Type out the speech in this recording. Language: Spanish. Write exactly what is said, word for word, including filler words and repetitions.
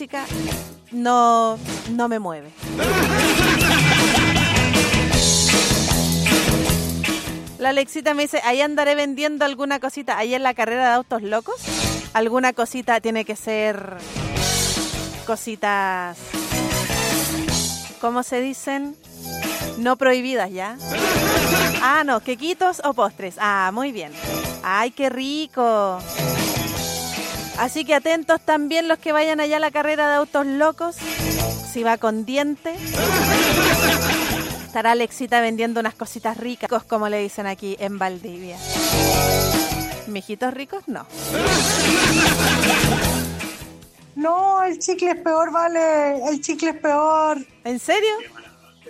música no, no me mueve. La Alexita me dice, ahí andaré vendiendo alguna cosita, ahí en la carrera de autos locos. Alguna cosita tiene que ser cositas, ¿cómo se dicen? No prohibidas, ¿ya? Ah, no, quequitos o postres. Ah, muy bien. Ay, qué rico. Así que atentos también los que vayan allá a la carrera de autos locos. Si va con diente, estará Alexita vendiendo unas cositas ricas, como le dicen aquí en Valdivia. ¿Mijitos ricos? No. No, el chicle es peor, vale. El chicle es peor. ¿En serio?